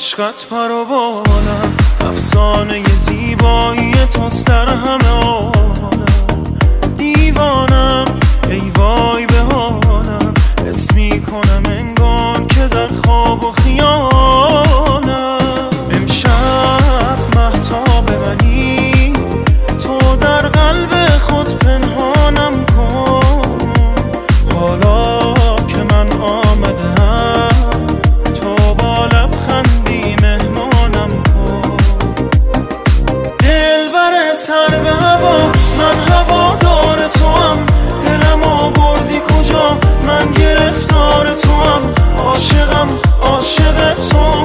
عشقت پر و بالم، افسانه زیبایی توست در همه عالم. دیوانم ای وای به حالم، حس میکنم انگار که در خواب و خیالم. امشب مهتاب منی، تو در قلب خود پنهانم کن. حالا که من آمدم، تو با لبخندی مهمانم کن. دلبر سر به هوا، من هوادار توام. دلم آوردی کجا، من گرفتار توام. عاشقم عاشق تو.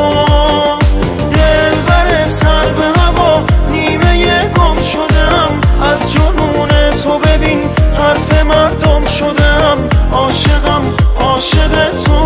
دلبر سر به هوا، نیمه گم شدم از جنون تو. ببین حرف مردم شدم، عاشقم عاشق تو.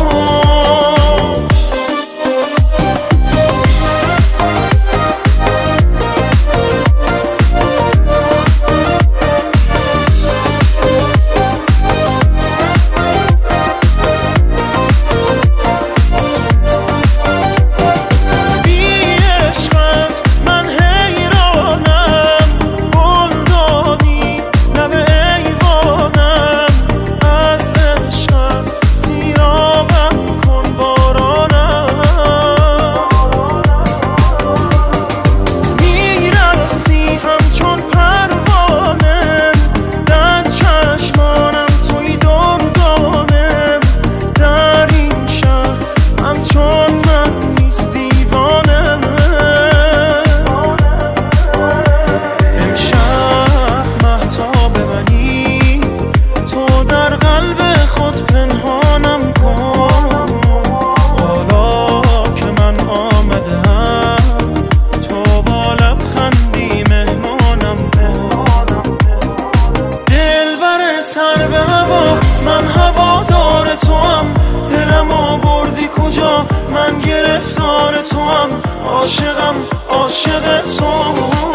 من گرفتار توام، عاشقم عاشق تو.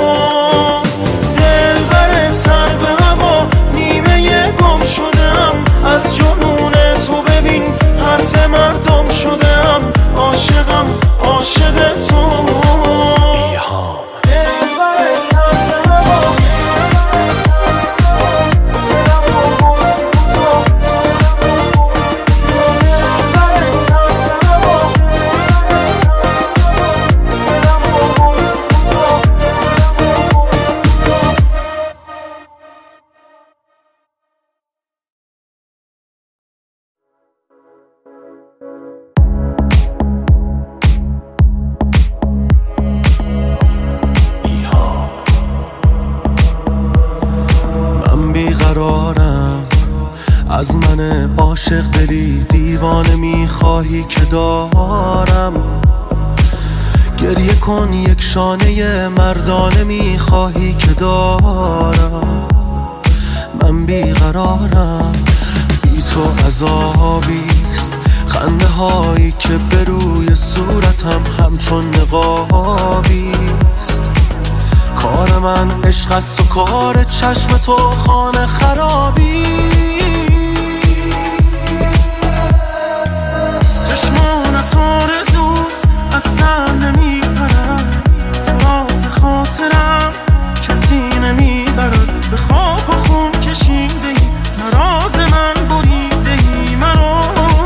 دلبر سر به هوا، نیمه گم شدم از جنون تو. ببین حرف مردم شدم، عاشقم عاشق تو. از من عاشق دلی دیوانه میخواهی که دارم. گریه کن یک شانه مردانه میخواهی که دارم. من بیقرارم، بی تو عذابیست. خنده هایی که به روی صورتم همچون نقابیست. کار من عشق است و کار چشم تو خانه خرابی. چشمانت آرزوست، از سر نمیپرد. تو راز خاطرم کسی نمیبرد. به خاک و خون کشیده ای، نراز من بریده ای مرا.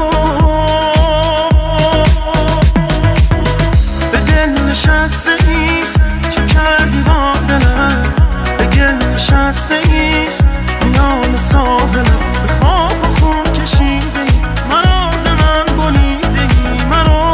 به دل نشسته ای، چه کردی با دلم. به گل نشسته ای، میان ساحلم. به خاک و خون کشیده ای، نراز من بریده ای مرا.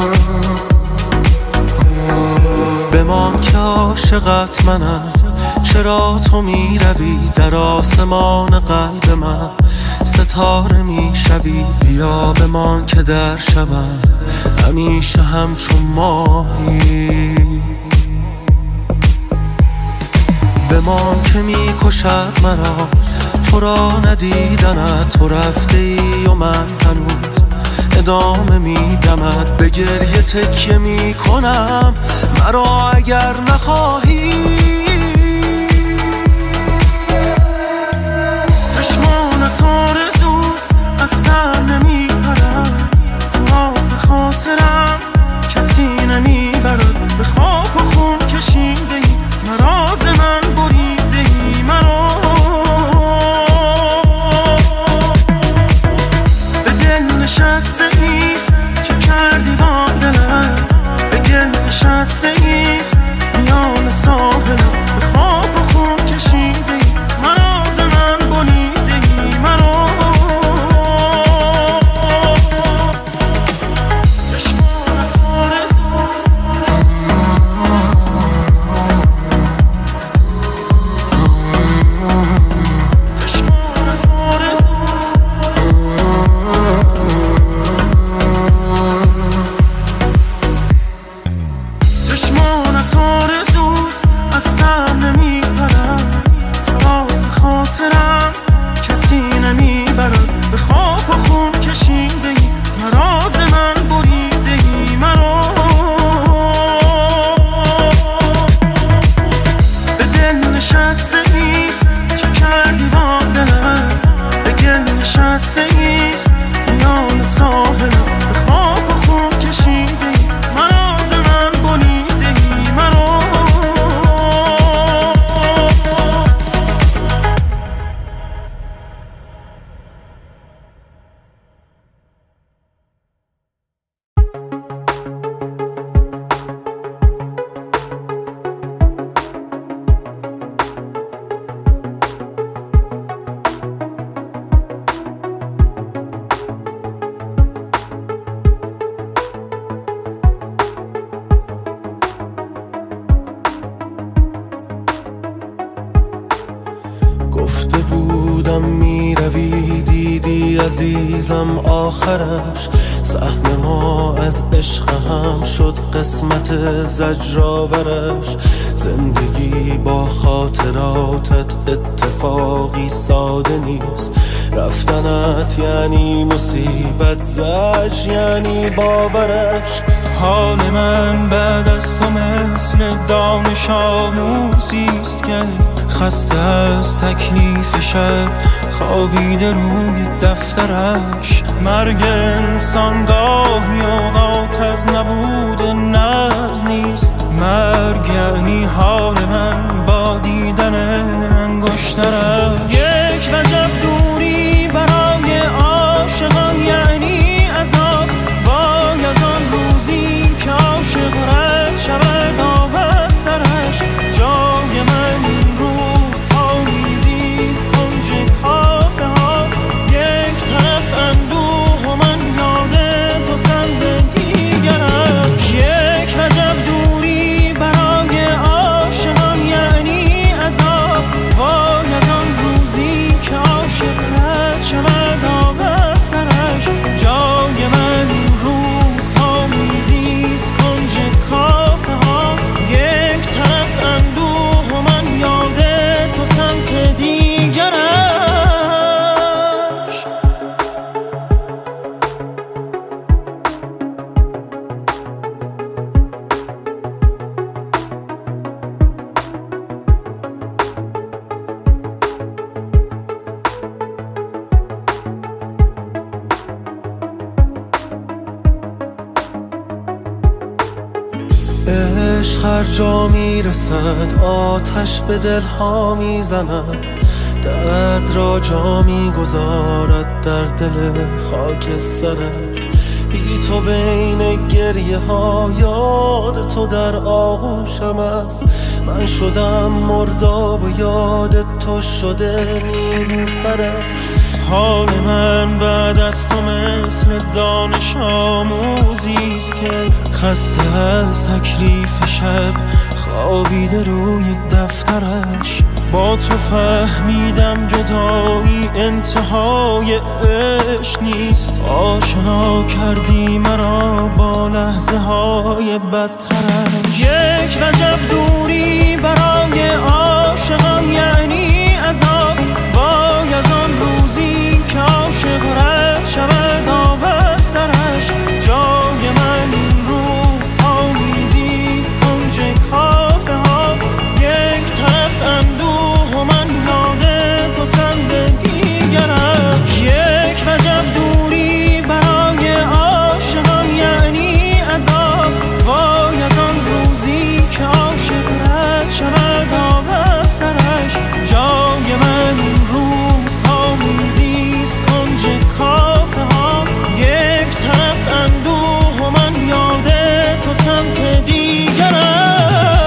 عاشقت منم، چرا تو می روی در آسمان قلب من، ستاره می شوی، بیا بمان که در شبم همیشه همچون ماهی. بمان که می کشد مرا تو را ندیدنت، تو رفته ای و من هنوز ادامه میدمت، به گریه تکیه می کنم مرا اگر نخواهی. چشمانت آرزوست از سر نمی پرد، تو راز خاطرم کسی نمی برد، به خاک و خون کشیده ای مراز من بریده ای مرا، به دل نشسته ای چه کردی با دلم، به گل نشسته ای میان ساحلم، به خاک و خون کشیده ای مراز من بریده ای مرا. چشمانت آرزوست چشمانت آرزوست از سر نمی پرد، تو راز خاطرم کسی نمی برد، به خاک و خون کشیده ای مراز من بریده ای مرا، به دل نشسته ای چه کردی با دلم، به گل نشسته ای میان ساحلم، به خاک و خون کشیده ای مراز من بریده ای مرا. گفته بودم میروی دیدی عزیزم آخرش، سهم ما از عشق هم شد قسمت زجرآورش، زندگی با خاطراتت اتفاقی ساده نیست، رفتنت یعنی مصیبت، زج یعنی باورش. حال من بعد از تو مثل دانش آموزیست که خسته از تکلیف شب خوابیده روی دفترش، مرگ انسان گاهی اوقات از نبود نبض نیست، مرگ یعنی حال من با دیدن انگشترش. یک وجب دوری برای عاشقان یعنی عذاب، وای از آن روزی که عاشق رد شود آب از سرش، جای من این روزها میزیست کنج کافه ها، یک طرف اندوه و من یاد تو سند دیگرم. یک وجب دوری برای عاشقان یعنی عذاب، وای از آن روزی که عاشق رد شود آب از سرش، جای من این روزها میزیست کنج کافه ها، یک طرف اندوه و من یاد تو سمت دیگرش. عشق هر جا میرسد آتش به دلها میزند، درد را جا میگذارد در دل خاکسترش، بی تو بین گریه ها یاد تو در آغوشم است، من شدم مرداب و یاد تو شده نیلوفرش. حال من بعد از تو مثل دانش آموزیست که خسته از تکلیف شب خوابیده روی دفترش. با تو فهمیدم جدایی انتهای عشق نیست. آشنا کردی مرا با لحظه های بدترش. یک وجب دوری برای عاشقان یعنی عذاب. وای از آن روزی که عاشق رد شود آب از سرش. جای من این روزها میزیست کنج کافه ها. یک طرف اندوه و من یاد تو سمت دیگرم. یک وجب دوری برای عاشقان یعنی عذاب. وای از آن روزی که عاشق رد شود آب از سرش. جای من این روزها میزیست کنج کافه ها. یک طرف اندوه و من یاد تو سمت دیگرم.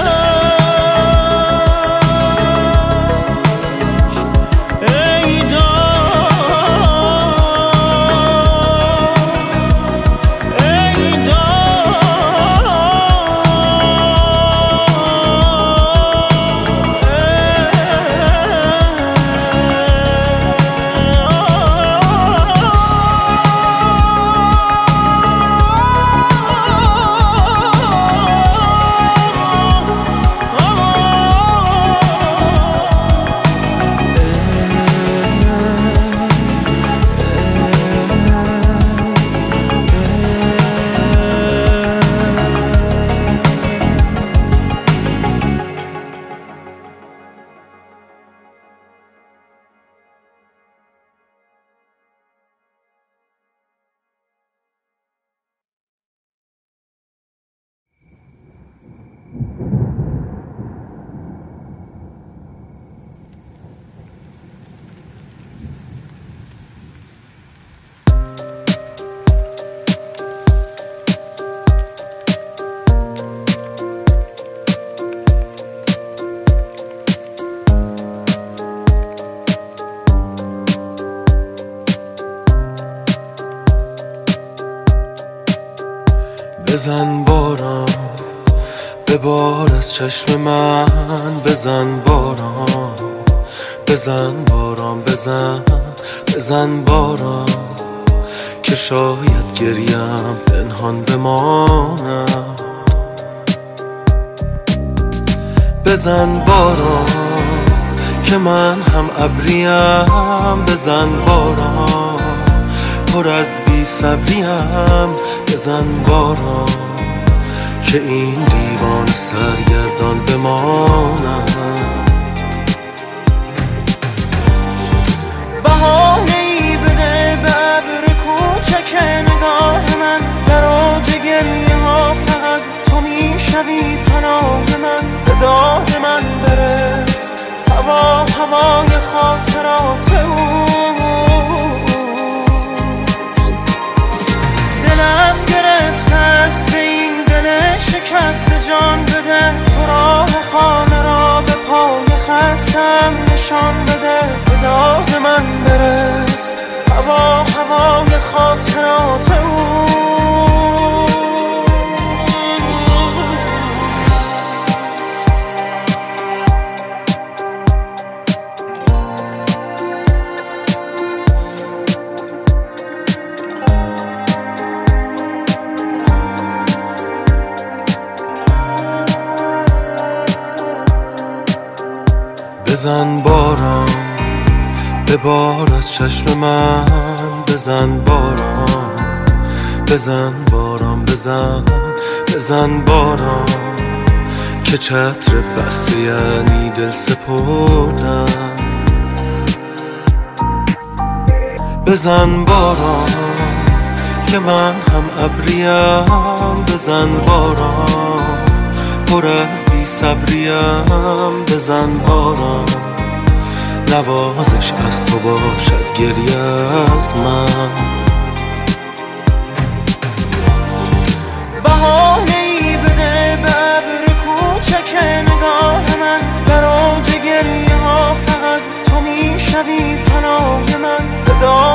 بزن باران ببار از چشم من. بزن باران بزن باران بزن باران که شاید گریم پنهان بماند. بزن باران که من هم ابریم. بزن باران پر از بی صبریم. بزن باران که این دیوان سرگردان بماند. بهانه‌ای بده به ابر کوچک نگاه من. در اوج گریه ها فقط تو میشوی پناه من. به داد من برس هوای خاطرات دلم گرفته است به این دل شکست. جان بده تو راه خانه را به پای خستم نشان بده. به داغ من برس هوای خاطرات بزن باران ببار از چشم من. بزن باران بزن باران که چتر بسته یعنی دل سپردن. بزن باران که من هم ابریم. بزن باران پر از بی صبریم. بزن باران نوازش از تو باشد گریه از من. بهانه‌ای بده به ابر کوچک نگاه من. در اوج گریه ها فقط تو میشوی پناه من. به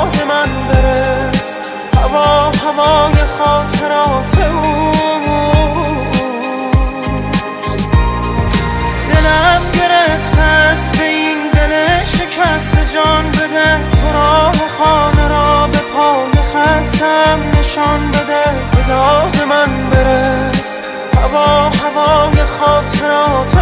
خاطرات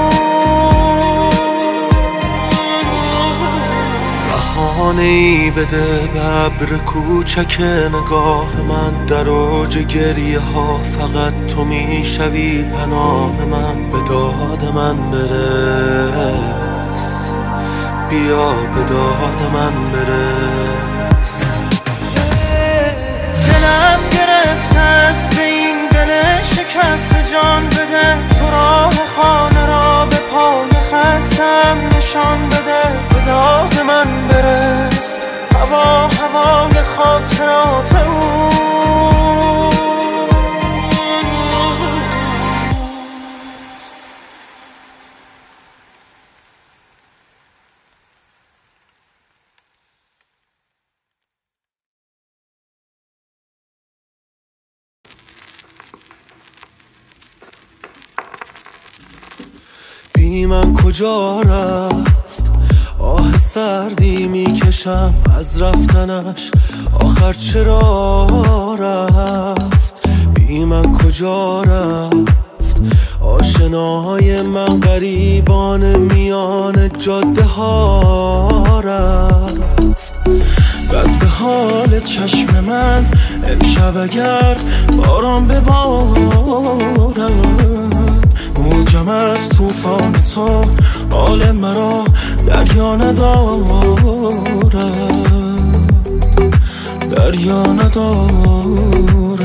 بهانه‌ای بده به ابر کوچک نگاه من، در اوج گریه ها فقط تو میشوی پناه من. به داد من برس، بیا به داد من برس. دلم گرفته است به این دل شکست، جان بده تو راه خانه را به پای خستم نشان بده. به داد من برس، هوا هوای خاطرات بی من کجا رفت، آه سردی میکشم از رفتنش، آخر چرا رفت. بی من کجا رفت، آشنای من غریبان میان جاده ها رفت. بد به حال چشم من امشب اگر باران ببارد، موجم از توفان تو حال مرا دریا ندارد، دریا ندارد.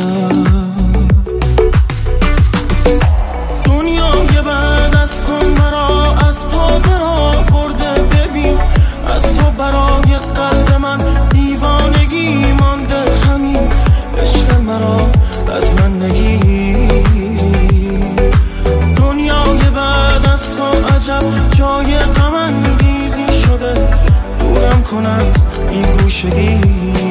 دنیای بعد از تو مرا از پا در آورده، ببین از تو برای قلب من دیوانگی مانده. همین عشق مرا از من نگیر، عجب جای غم انگیزی شده، دورم کن از این گوشگی.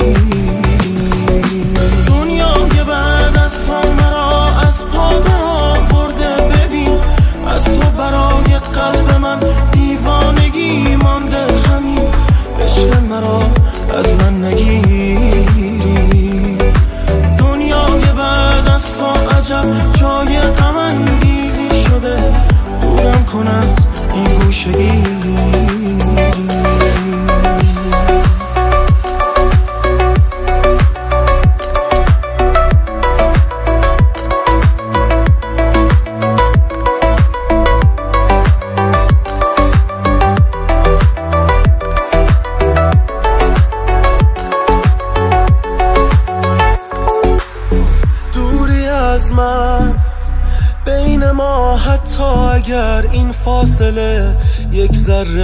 دنیای بعد از تو مرا از پا در آورده، ببین از تو برای قلب من دیوانگی مانده. همین عشق مرا از من نگیر. دنیای بعد از تو عجب جای غم انگیزی شده، دورم کن از این گوشگی. دوری از من بین ما، حتی اگر این فاصله یک ذره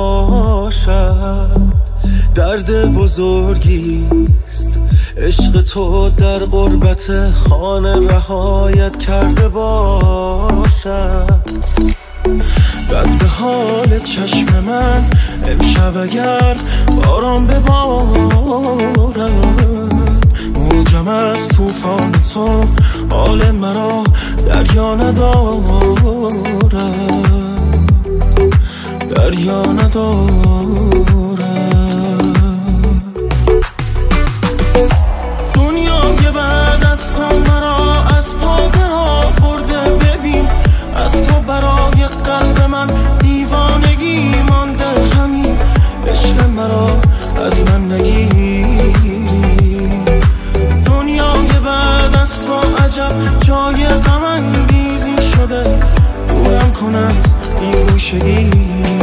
باشد، درد بزرگیست. عشق تو در غربت خانه رهایت کرده باشد. بد به حال چشم من امشب اگر باران ببارد، موجم از توفان تو حال مرا دریا ندارد، دریا ندارد. دنیای بعد از تو مرا از پا در آورده، ببین از تو برای قلب من دیوانگی مانده. همین عشق مرا از من نگیر. دنیای بعد از تو عجب جای غم انگیزی شده، دورم کن از این گوشگی.